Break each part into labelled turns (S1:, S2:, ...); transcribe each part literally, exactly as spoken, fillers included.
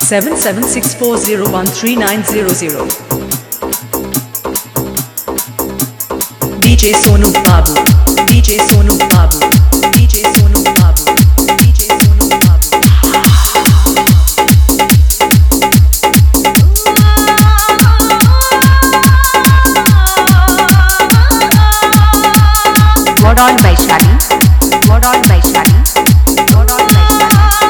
S1: seven seven six four zero one three nine zero zero. D J Sonu Babu, D J Sonu Babu, D J Sonu Babu, D J Sonu Babu.
S2: Modern Vaishali, Modern Vaishali, Modern Vaishali.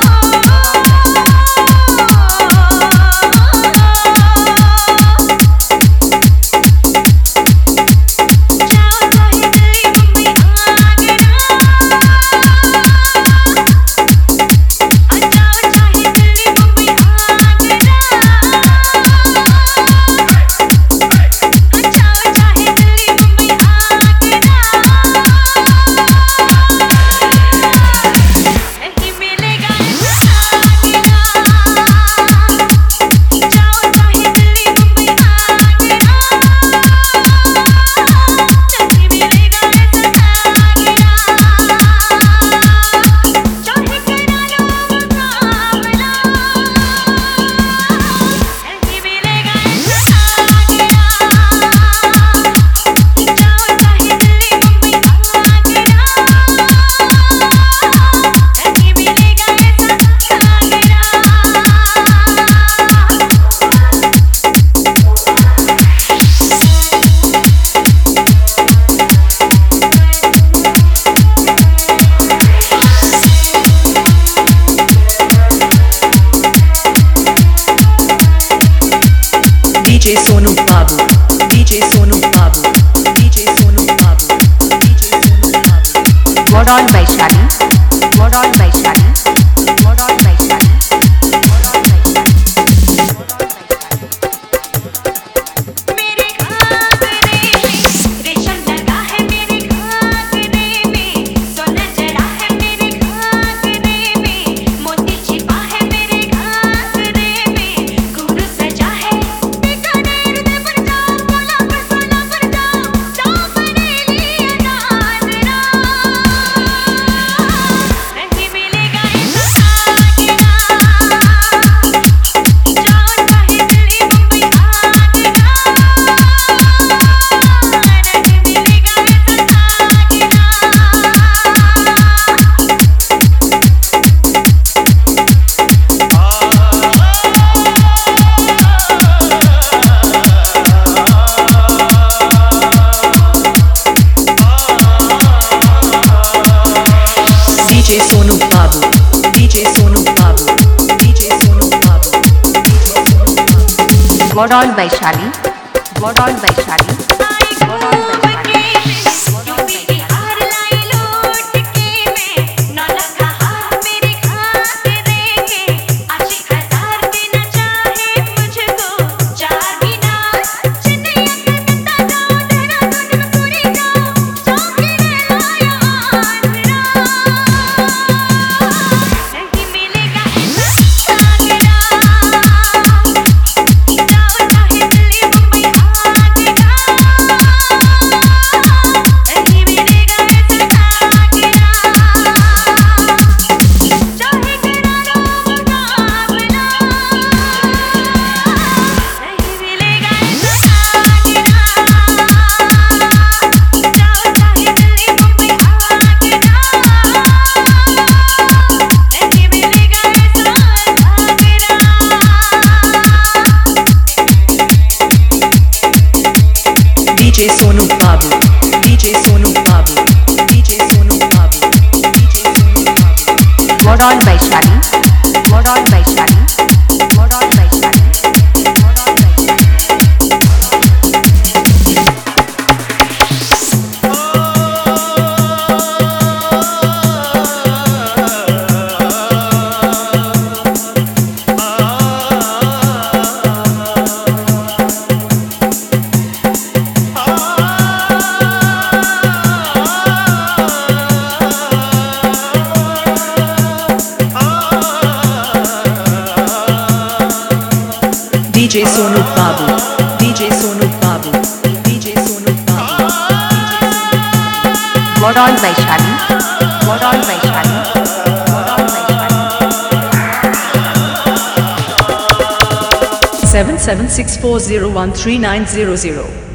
S1: D J Sonu Babu, D J Sonu Babu, D J Sonu Babu, D J Sonu Babu.
S2: Modern Vaishali, Modern Vaishali, Modern Vaishali, Modern Vaishali.
S3: मेरे घाघरे में रेशम लगा है, मेरे घाघरे में सोना जड़ा है, मेरे घाघरे में मोती छिपा है, मेरे घाघरे में घुंघरू सजा है। बीकानेर में पर जाओ, बोला पर सोना पर जाओ, जाओ बरेली अनाजरा नहीं मिलेगा ऐसा आगरा। जाओ चाहे दिल्ली मुंबई आगरा नहीं मिलेगा ऐसा Agra.
S1: D J Sonu Babu, D J Sonu Babu, D J Sonu Babu, D J Sonu Babu.
S2: Modern Vaishali, Modern Vaishali, Modern Vaishali.
S3: UP Bihar लाई लूट के मैं नौलखा हाथ मेरे घाघरे के आशिक हजार देना चाहे मुझको चार मीनार चेन्नई कलकत्ता जाओ देहरादून मसूरी जाओ चौकी ले लाया आंध्रा नहीं मिलेगा ऐसा आगरा। जाओ चाहे दिल्ली मुंबई आगरा नहीं मिलेगा ऐसा आगरा। चाहे करा लो मुकाबला नहीं मिलेगा ऐसा आगरा। जाओ चाहे दिल्ली मुंबई आगरा नहीं मिलेगा ऐसा Agra.
S1: D J Sonu Babu, D J Sonu Babu, D J Sonu Babu, D J Sonu Babu.
S2: Modern Vaishali, Modern Vaishali, Modern Vaishali, Modern Vaishali.
S1: D J Sonu Babu, D J Sonu Babu, D J Sonu Babu, D J Sonu Babu.
S2: Modern Vaishali, Modern Vaishali, Modern Vaishali.
S1: seven seven six four zero one three nine zero zero.